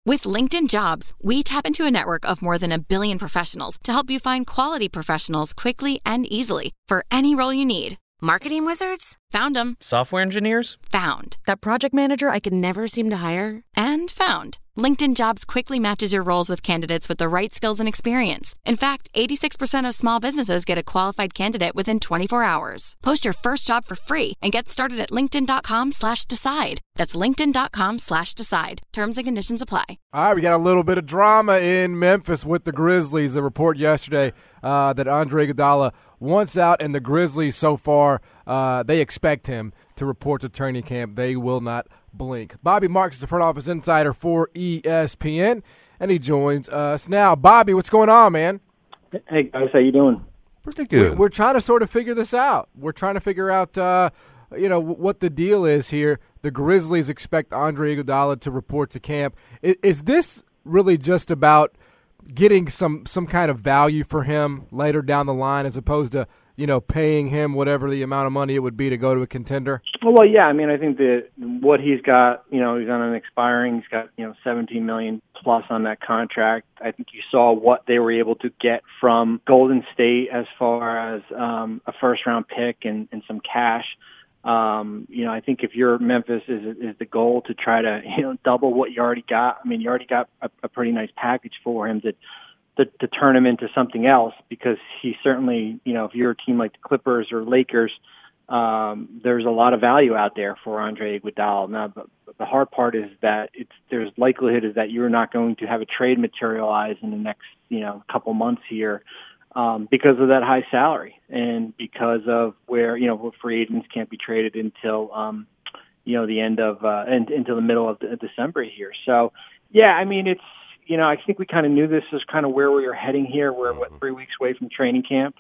With LinkedIn Jobs, we tap into a network of more than 1 billion professionals to help you find quality professionals quickly and easily for any role you need. Marketing wizards? Found them. Software engineers? Found. That project manager I could never seem to hire? And found. LinkedIn Jobs quickly matches your roles with candidates with the right skills and experience. In fact, 86% of small businesses get a qualified candidate within 24 hours. Post your first job for free and get started at linkedin.com/decide. That's linkedin.com/decide. Terms and conditions apply. All right, we got a little bit of drama in Memphis with the Grizzlies. A report yesterday that Andre Iguodala wants out, and the Grizzlies so far, they expect him to report to training camp. They will not blink. Bobby Marks is the front office insider for ESPN, and he joins us now. Bobby, what's going on, man? Hey, guys, how you doing? Pretty good. We're trying to sort of figure this out. We're trying to figure out, what the deal is here. The Grizzlies expect Andre Iguodala to report to camp. Is this really just about getting some kind of value for him later down the line as opposed to, paying him whatever the amount of money it would be to go to a contender? Well, yeah. I mean, I think that what he's got, he's on an expiring. He's got, $17 million plus on that contract. I think you saw what they were able to get from Golden State as far as a first-round pick and some cash. I think if you're Memphis, is the goal to try to double what you already got. I mean, you already got a pretty nice package for him to turn him into something else, because he certainly, if you're a team like the Clippers or Lakers, there's a lot of value out there for Andre Iguodala. Now, the hard part is that there's likelihood is that you're not going to have a trade materialize in the next, couple months here, because of that high salary and because of where free agents can't be traded until, the end of until the middle of December here. So, yeah, I mean, it's. I think we kind of knew this is kind of where we were heading here. We're 3 weeks away from training camp.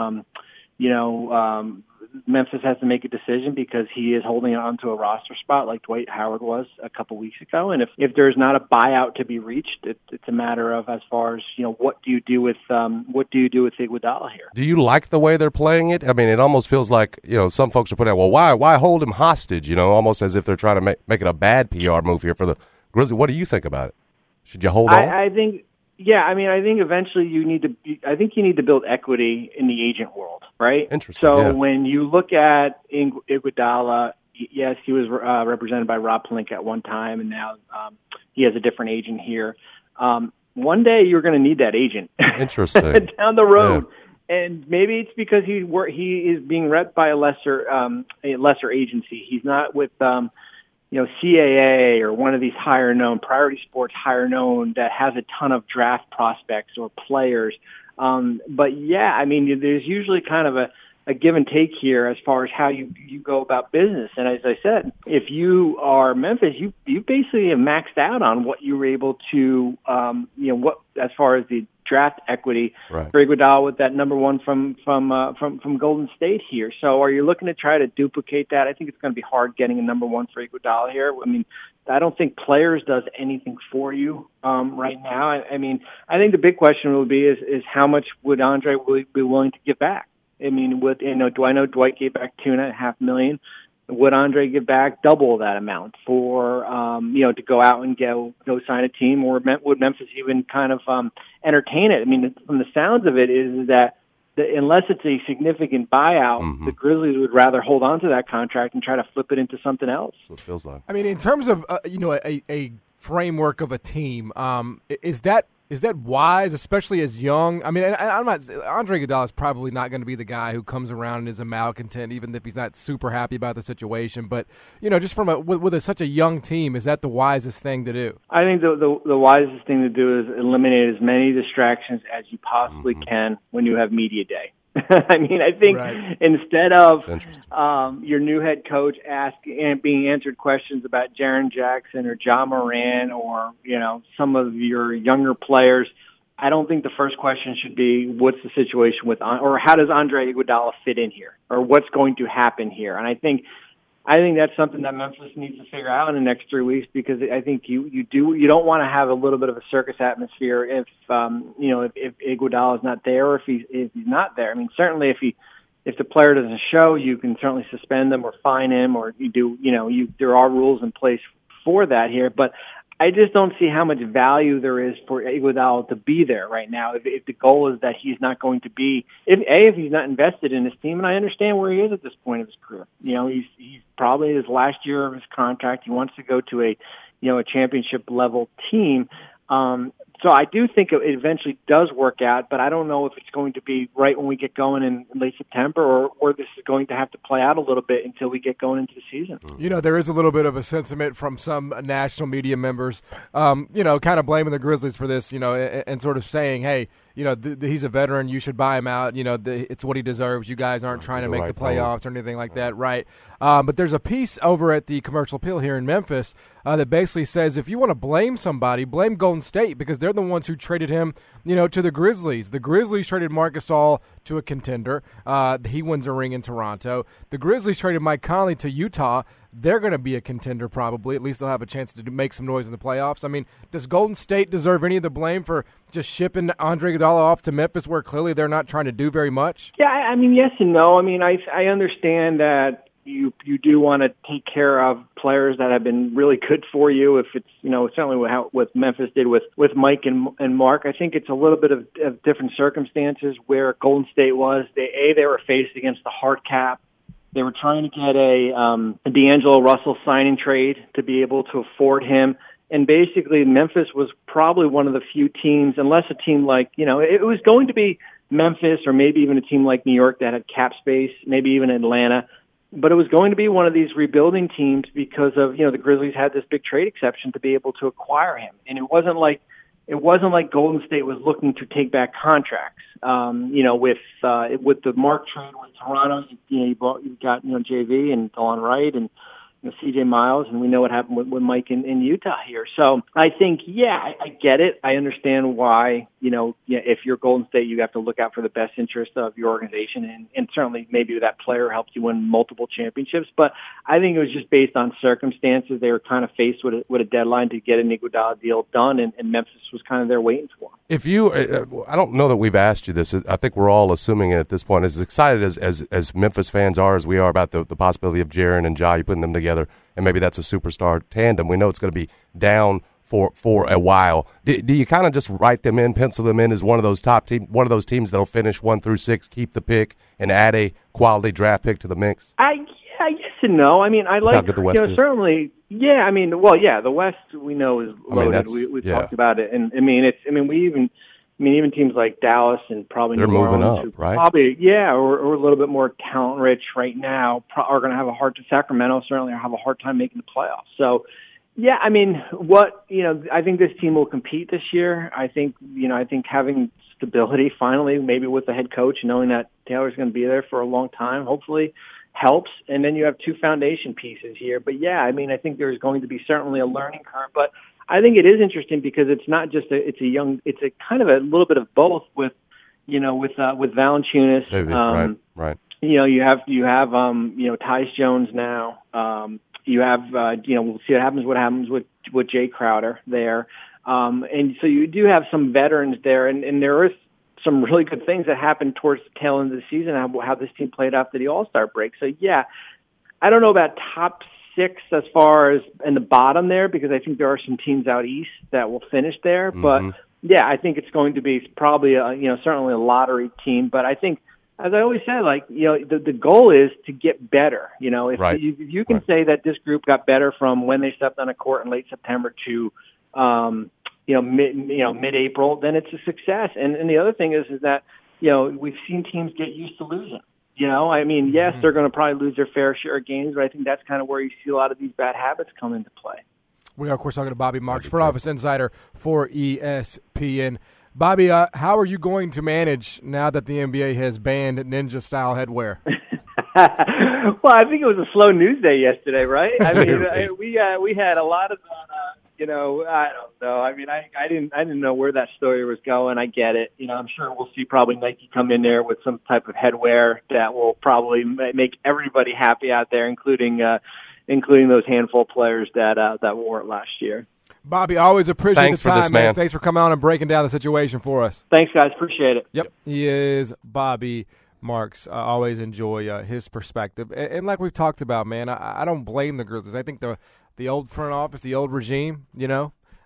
Memphis has to make a decision because he is holding on to a roster spot like Dwight Howard was a couple weeks ago. And if there's not a buyout to be reached, it's a matter of as far as what do you do with Iguodala here? Do you like the way they're playing it? I mean, it almost feels like some folks are putting out, well, why hold him hostage? Almost as if they're trying to make it a bad PR move here for the Grizzlies. What do you think about it? Should you hold on? I think, yeah. I mean, I think eventually you need to build equity in the agent world, right? Interesting. So when you look at Iguodala, yes, he was represented by Rob Pelinka at one time, and now he has a different agent here. One day you're going to need that agent. Interesting. Down the road. Yeah. And maybe it's because he is being rep by a lesser agency. He's not with CAA or one of these Priority Sports higher known that has a ton of draft prospects or players. But yeah, I mean, there's usually kind of a give and take here as far as how you go about business. And as I said, if you are Memphis, you basically have maxed out on what you were able to, as far as the draft equity right. for Iguodala with that number one from Golden State here. So are you looking to try to duplicate that? I think it's going to be hard getting a number one for Iguodala here. I mean, I don't think players does anything for you right now. I mean, I think the big question will be is how much would Andre be willing to give back? I mean, do I know Dwight gave back $2.5 million? Would Andre give back double that amount for, to go out and go sign a team, or would Memphis even kind of entertain it? I mean, from the sounds of it is that unless it's a significant buyout, the Grizzlies would rather hold on to that contract and try to flip it into something else. It feels like. I mean, in terms of, a framework of a team, is that wise, especially as young? I mean, I'm not. Andre Iguodala is probably not going to be the guy who comes around and is a malcontent, even if he's not super happy about the situation. But just from with such a young team, is that the wisest thing to do? I think the wisest thing to do is eliminate as many distractions as you possibly can when you have media day. I mean, I think instead of your new head coach being answered questions about Jaren Jackson or Ja Morant or, some of your younger players, I don't think the first question should be what's the situation with or how does Andre Iguodala fit in here or what's going to happen here. And I think that's something that Memphis needs to figure out in the next 3 weeks, because I think you don't want to have a little bit of a circus atmosphere if Iguodala is not there or if he's not there. I mean, certainly if the player doesn't show, you can certainly suspend them or fine him, or there are rules in place for that here. But I just don't see how much value there is for Iguodala to be there right now. If the goal is that he's not going to be, if he's not invested in his team, and I understand where he is at this point of his career. He's probably his last year of his contract. He wants to go to a championship level team. So I do think it eventually does work out, but I don't know if it's going to be right when we get going in late September or this is going to have to play out a little bit until we get going into the season. There is a little bit of a sentiment from some national media members, kind of blaming the Grizzlies for this, and sort of saying, hey, he's a veteran. You should buy him out. It's what he deserves. You guys aren't trying to make the playoffs or anything like that, right? But there's a piece over at the Commercial Appeal here in Memphis that basically says if you want to blame somebody, blame Golden State because they're the ones who traded him, to the Grizzlies. The Grizzlies traded Marc Gasol to a contender. He wins a ring in Toronto. The Grizzlies traded Mike Conley to Utah. They're going to be a contender probably. At least they'll have a chance to make some noise in the playoffs. I mean, does Golden State deserve any of the blame for just shipping Andre Iguodala off to Memphis where clearly they're not trying to do very much? Yeah, I mean, yes and no. I mean, I understand that you do want to take care of players that have been really good for you. If it's, certainly what Memphis did with Mike and Mark. I think it's a little bit of different circumstances where Golden State was. They were faced against the hard cap. They were trying to get a D'Angelo Russell signing trade to be able to afford him. And basically Memphis was probably one of the few teams, unless a team like, it was going to be Memphis or maybe even a team like New York that had cap space, maybe even Atlanta. But it was going to be one of these rebuilding teams because of, the Grizzlies had this big trade exception to be able to acquire him. And it wasn't like Golden State was looking to take back contracts. With the Mark trade with Toronto, you got JV and Delon Wright and CJ Miles, and we know what happened with Mike in Utah here. So I think, I get it. I understand why, if you're Golden State, you have to look out for the best interest of your organization, and certainly maybe that player helped you win multiple championships. But I think it was just based on circumstances. They were kind of faced with a deadline to get an Iguodala deal done, and Memphis was kind of there waiting for him. If you, I don't know that we've asked you this. I think we're all assuming it at this point. As excited as Memphis fans are, as we are about the possibility of Jaren and Ja, you putting them together, and maybe that's a superstar tandem. We know it's going to be down for a while. Do you kind of just write them in, pencil them in as one of those teams that'll finish 1 through 6, keep the pick, and add a quality draft pick to the mix? Yes and no. I mean, I like, how good the West is. Certainly. Yeah, I mean, the West we know is loaded. We talked about it, and even teams like Dallas and probably they're New moving Orleans, up, right? Probably, or a little bit more talent rich right now, are going to have a hard time. Sacramento certainly have a hard time making the playoffs. So, yeah, I mean, I think this team will compete this year. I think having stability finally, maybe with the head coach, knowing that Taylor's going to be there for a long time, hopefully helps. And then you have 2 foundation pieces here. But yeah, I mean, I think there's going to be certainly a learning curve, but I think it is interesting because it's not just it's a kind of a little bit of both with Valanciunas. Right. You have Tyus Jones now. You have we'll see what happens with Jay Crowder there. And so you do have some veterans there, and there is some really good things that happened towards the tail end of the season, how this team played after the All-Star break. So yeah, I don't know about top 6 as far as in the bottom there, because I think there are some teams out east that will finish there. Mm-hmm. But yeah, I think it's going to be probably certainly a lottery team. But I think, as I always say, the goal is to get better. If you can say that this group got better from when they stepped on a court in late September to mid-April, then it's a success. And the other thing is that we've seen teams get used to losing. Yes, they're going to probably lose their fair share of games, but I think that's kind of where you see a lot of these bad habits come into play. We are, of course, talking to Bobby Marks, front office insider for ESPN. Bobby, how are you going to manage now that the NBA has banned ninja-style headwear? Well, I think it was a slow news day yesterday, right? I mean, we had a lot of I don't know. I mean, I didn't know where that story was going. I get it. I'm sure we'll see probably Nike come in there with some type of headwear that will probably make everybody happy out there, including those handful of players that wore it last year. Bobby, always appreciate Thanks the time, for this, man. Thanks for coming on and breaking down the situation for us. Thanks, guys. Appreciate it. Yep. He is Bobby Marks. Always enjoy his perspective. And like we've talked about, man, I don't blame the Grizzlies. I think the old front office, the old regime,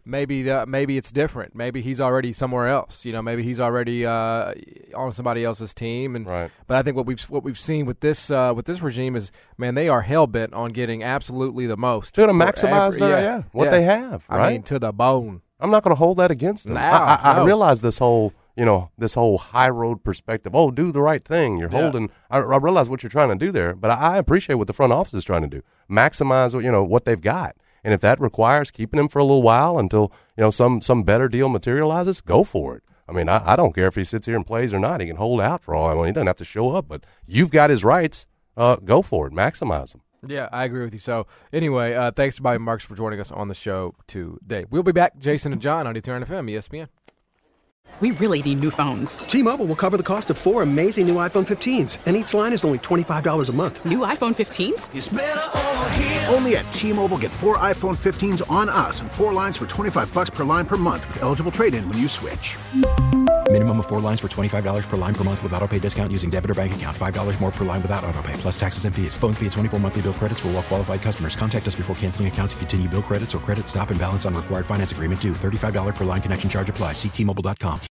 maybe it's different. Maybe he's already somewhere else. Maybe he's already on somebody else's team. And right. But I think what we've seen with this regime is, man, they are hell bent on getting absolutely the most. They're going to maximize they have. Right? I mean, to the bone. I'm not going to hold that against them. I realize this whole high road perspective. Oh, do the right thing. You're holding. I realize what you're trying to do there, but I appreciate what the front office is trying to do. Maximize what they've got. And if that requires keeping him for a little while until some better deal materializes, go for it. I mean, I don't care if he sits here and plays or not. He can hold out for all I want. He doesn't have to show up. But you've got his rights. Go for it. Maximize them. Yeah, I agree with you. So anyway, thanks to Bobby Marks for joining us on the show today. We'll be back, Jason and John, on Turn FM, ESPN. We really need new phones. T-Mobile will cover the cost of 4 amazing new iPhone 15s, and each line is only $25 a month. New iPhone 15s? It's better over here. Only at T-Mobile, get 4 iPhone 15s on us and 4 lines for $25 per line per month with eligible trade-in when you switch. Minimum of 4 lines for $25 per line per month with autopay discount using debit or bank account. $5 more per line without autopay, plus taxes and fees. Phone fee at 24 monthly bill credits for well-qualified customers. Contact us before canceling account to continue bill credits or credit stop and balance on required finance agreement due. $35 per line connection charge applies. See T-Mobile.com.